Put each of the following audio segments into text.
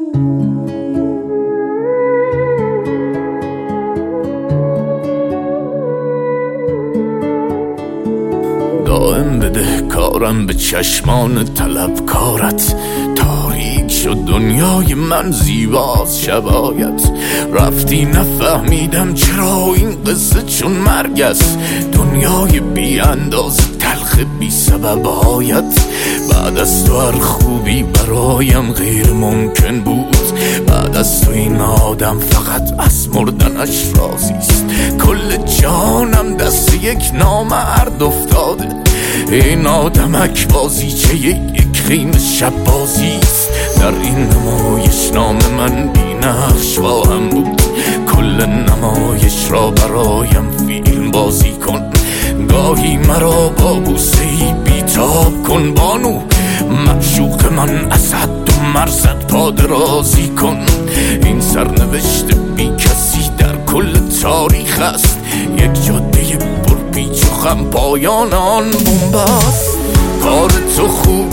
دائم بده کارم به چشمان طلبکارت، تاریک شد دنیای من زیباز شبایت. رفتی نفهمیدم چرا این قصه چون مرگ است، دنیای بی انداز تلخ بی سببایت. بعد از تو هر خوبی برایم غیر ممکن بود، بعد از تو این آدم فقط از مردنش راضیست. کل جانم دست یک نامرد افتاده، این آدمک بازیچه یک خیم شب بازیست. در این نمایش نام من بی نقش خواهم بود، کل نمایش را برایم فیلم بازی کن. گاهی مرا با بوسه‌ای بیتاب کن بانو، معشوق من از حد و مرزت پادرازی کن. این سرنوشت بی کسی در کل تاریخ است، یک جاده پرپیچ و خم پایان آن بنبست. کار تو خوب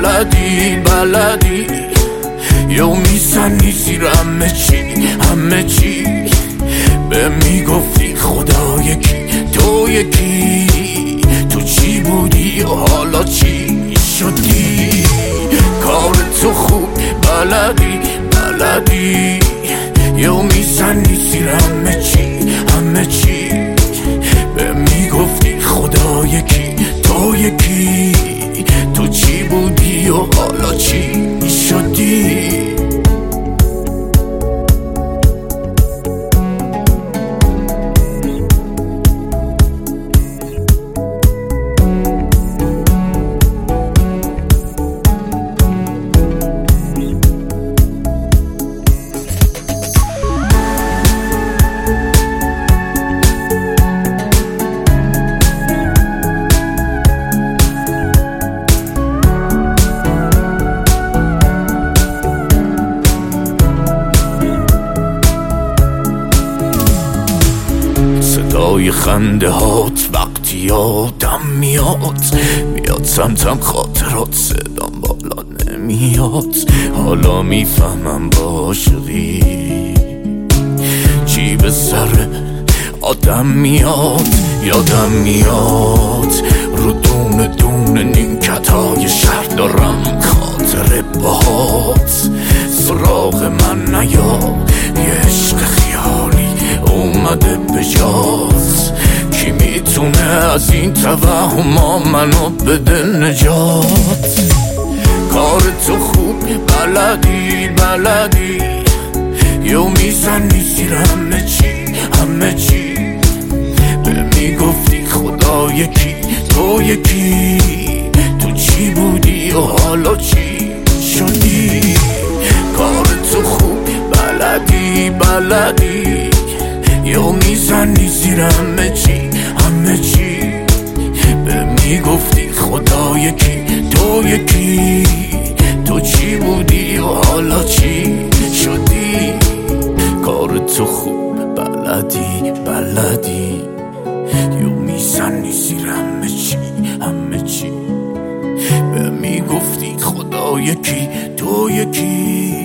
بلدی یومی سنی زیر همه چی به میگفتی خدا یکی تو یکی، تو چی بودی و حالا چی شدی؟ کار تو خوب بلدی یومی سنی زیر همه چی به میگفتی خدا یکی تو یکی، تو چی بودی و حالا چی شدی؟ صدای خنده هات وقتی یادم میاد سمتم خاطرات، صدام بالا نمیاد. حالا میفهمم با عاشقی چی به سر آدم میاد. یادم میاد رو دونه نیمکتای شهر دارم خاطره باهات. سراغ من نیا، یه عشق خیالی اومده به جات. کی میتونه از این توهما منو بده نجات؟ کار تو خوب بلدی یو میزنی زیر همه چی به میگفتی خدا یکی تو یکی، تو چی بودی و حالا چی شدی؟ کار تو خوب بلدی یو میزنی زیر همه چی به میگفتی خدا یکی تو یکی، تو چی بودی و حالا چی شدی؟ کار تو خوب بلدی یو میزنی زیر همه چی به میگفتی خدا یکی تو یکی،